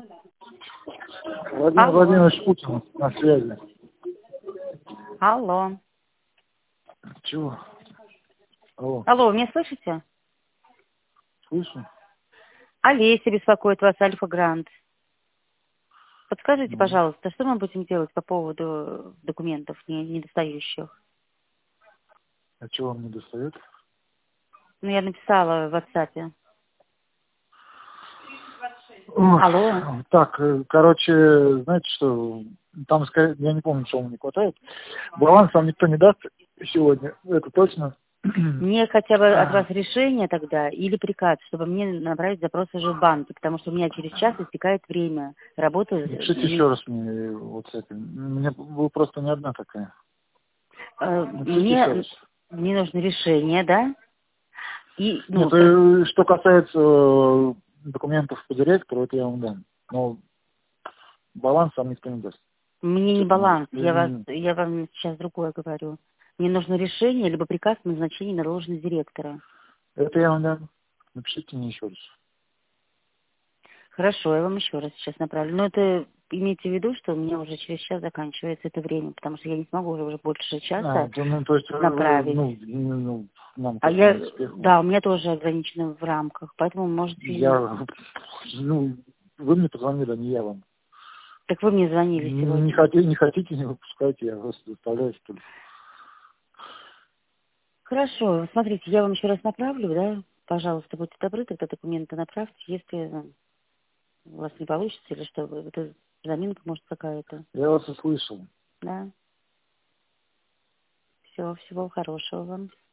Владимир Алло. Владимирович Путин на связи. Алло. Чего? Алло, Алло, вы меня слышите? слышу? Олеся беспокоит вас, Альфа Грант. Подскажите, Ну, пожалуйста, что мы будем делать по поводу документов недостающих? а чего вам не достает? Ну, я написала в WhatsApp. Ох, Алло. так, короче, знаете что, там, я не помню, чего вам не хватает. Баланс вам никто не даст сегодня, это точно. Мне хотя бы от вас решение тогда или приказ, чтобы мне направить запрос уже в банке, потому что у меня через час истекает время работы. Напишите еще раз мне вот с этим. Вы просто не одна такая. Напишите еще Мне раз. нужно решение, да? И, Нет, что касается документов по директору, это я вам дам. Но баланс вам никто не даст. мне не Честно, баланс, извините. я вам сейчас другое говорю. Мне нужно решение, либо приказ о назначении на должность директора. Это я вам дам. Напишите мне еще раз. Хорошо, я вам еще раз сейчас направлю. Но это имейте в виду, что у меня уже через час заканчивается это время, потому что я не смогу уже больше часа То есть, направить. нам А как не я, успеху. да, у меня тоже ограничено в рамках, поэтому можете... Вы мне позвонили, а не я вам. Так вы мне звонили Не сегодня. хотите, не хотите, не выпускайте, я вас заставляю, что ли. Хорошо, смотрите, я вам еще раз направлю, да? Пожалуйста, будьте добры, тогда документы направьте, если у вас не получится, или что, это заминка может какая-то, Я вас услышал. да? Все, всего хорошего вам.